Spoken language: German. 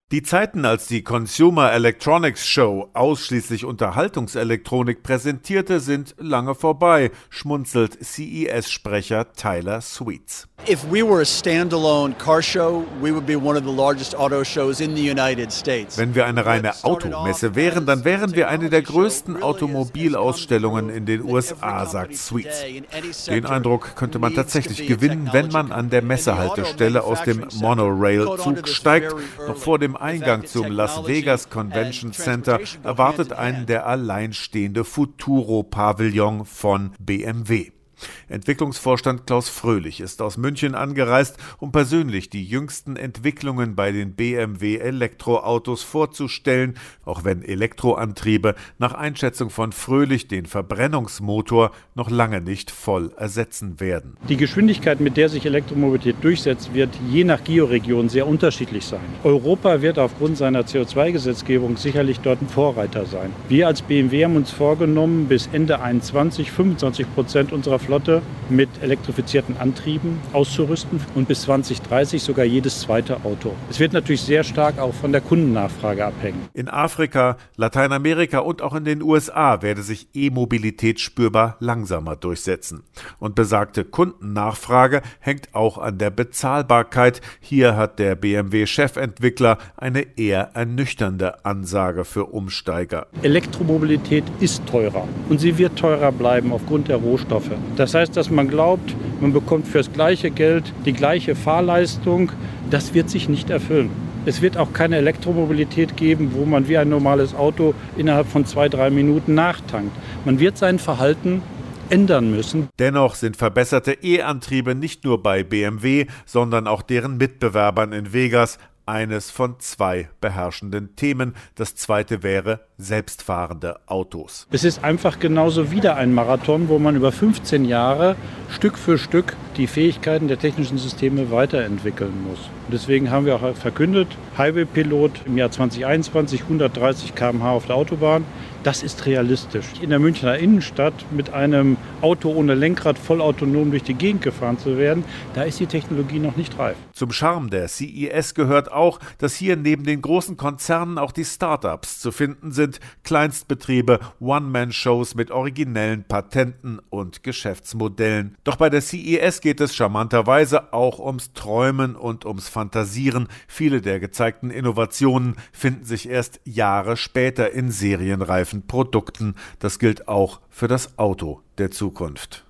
Die Zeiten, als die Consumer Electronics Show ausschließlich Unterhaltungselektronik präsentierte, sind lange vorbei, schmunzelt CES-Sprecher Tyler Sweets. If we were a standalone car show, we would be one of the largest auto shows in the United States. Wenn wir eine reine Automesse wären, dann wären wir eine der größten Automobilausstellungen in den USA, sagt Sweets. Den Eindruck könnte man tatsächlich gewinnen, wenn man an der Messehaltestelle aus dem Monorail-Zug steigt. Noch vor dem Eingang zum Las Vegas Convention Center erwartet einen der alleinstehende Futuro-Pavillon von BMW. Entwicklungsvorstand Klaus Fröhlich ist aus München angereist, um persönlich die jüngsten Entwicklungen bei den BMW-Elektroautos vorzustellen, auch wenn Elektroantriebe nach Einschätzung von Fröhlich den Verbrennungsmotor noch lange nicht voll ersetzen werden. Die Geschwindigkeit, mit der sich Elektromobilität durchsetzt, wird je nach Georegion sehr unterschiedlich sein. Europa wird aufgrund seiner CO2-Gesetzgebung sicherlich dort ein Vorreiter sein. Wir als BMW haben uns vorgenommen, bis Ende 2021 25% unserer Flotte mit elektrifizierten Antrieben auszurüsten und bis 2030 sogar jedes zweite Auto. Es wird natürlich sehr stark auch von der Kundennachfrage abhängen. In Afrika, Lateinamerika und auch in den USA werde sich E-Mobilität spürbar langsamer durchsetzen. Und besagte Kundennachfrage hängt auch an der Bezahlbarkeit. Hier hat der BMW-Chefentwickler eine eher ernüchternde Ansage für Umsteiger. Elektromobilität ist teurer und sie wird teurer bleiben aufgrund der Rohstoffe. Das heißt, dass man glaubt, man bekommt fürs gleiche Geld die gleiche Fahrleistung. Das wird sich nicht erfüllen. Es wird auch keine Elektromobilität geben, wo man wie ein normales Auto innerhalb von 2-3 Minuten nachtankt. Man wird sein Verhalten ändern müssen. Dennoch sind verbesserte E-Antriebe nicht nur bei BMW, sondern auch deren Mitbewerbern in Vegas eines von 2 beherrschenden Themen. Das zweite wäre selbstfahrende Autos. Es ist einfach genauso wieder ein Marathon, wo man über 15 Jahre Stück für Stück die Fähigkeiten der technischen Systeme weiterentwickeln muss. Und deswegen haben wir auch verkündet, Highway-Pilot im Jahr 2021 130 km/h auf der Autobahn. Das ist realistisch. In der Münchner Innenstadt mit einem Auto ohne Lenkrad vollautonom durch die Gegend gefahren zu werden, da ist die Technologie noch nicht reif. Zum Charme der CES gehört auch, dass hier neben den großen Konzernen auch die Start-ups zu finden sind, Kleinstbetriebe, One-Man-Shows mit originellen Patenten und Geschäftsmodellen. Doch bei der CES geht es charmanterweise auch ums Träumen und ums Fantasieren. Viele der gezeigten Innovationen finden sich erst Jahre später in serienreifen Produkten. Das gilt auch für das Auto der Zukunft.